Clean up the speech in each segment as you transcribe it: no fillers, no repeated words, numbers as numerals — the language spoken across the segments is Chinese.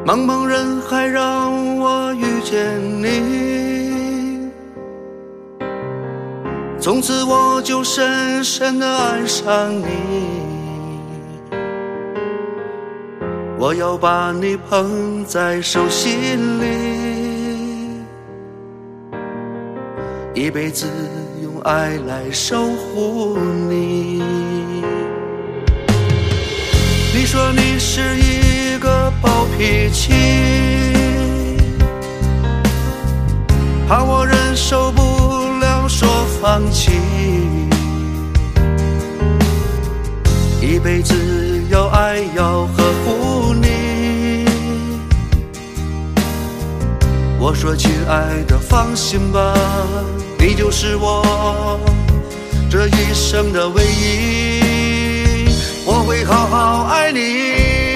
茫茫人海让我遇见你，从此我就深深地爱上你。我要把你捧在手心里，一辈子用爱来守护你。你说你是一个暴脾气，怕我忍受不了说放弃，一辈子要爱要呵护你。我说亲爱的放心吧，你就是我这一生的唯一，我会好好爱你。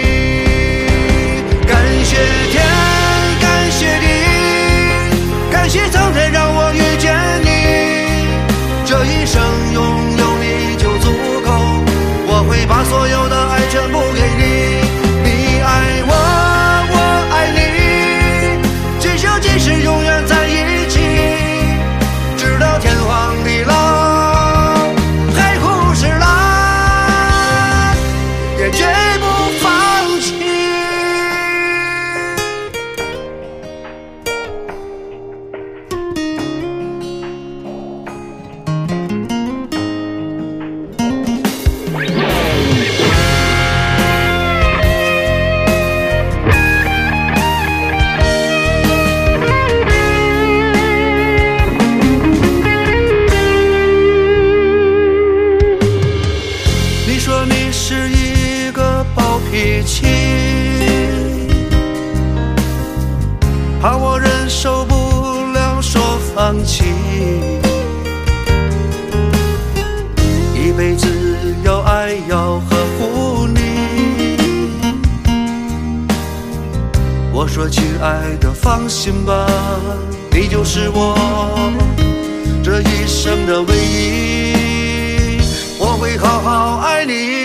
感谢天，感谢地，感谢苍天让我遇见你，这一生拥有你就足够，我会把所有的爱全部给你。你爱我，我爱你，今生今世永远在一起，直到天荒地老，海枯石烂，也绝不放弃。你说你是一个暴脾气，怕我忍受不了说放弃，一辈子要爱要呵护你。我说亲爱的放心吧，你就是我这一生的唯一，我会好好爱你。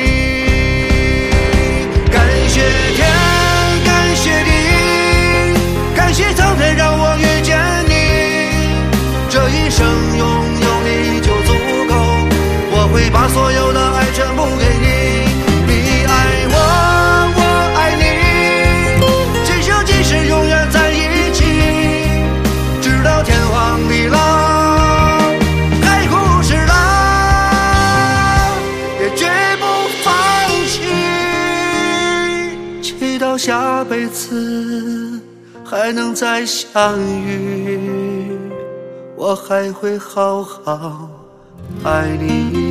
感谢天，感谢地，感谢苍天让我遇见你，这一生拥有你就足够，我会把所有的爱全部给你。你爱我，我爱你，今生今世永远在一起，直到天荒地老，海枯石烂，也绝不放弃。祈祷下辈子还能再相遇，我还会好好爱你。